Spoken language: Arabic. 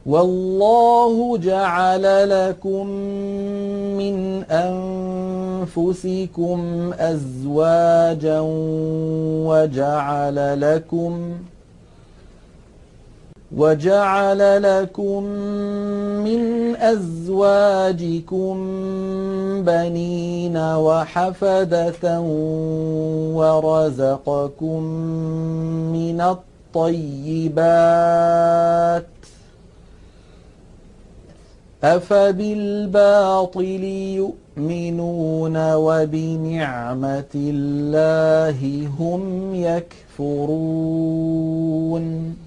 والله جعل لكم من أنفسكم أزواجا وجعل لكم من أزواجكم بنين وحفدة ورزقكم من الطيبات أفبالباطل يؤمنون وبنعمة الله هم يكفرون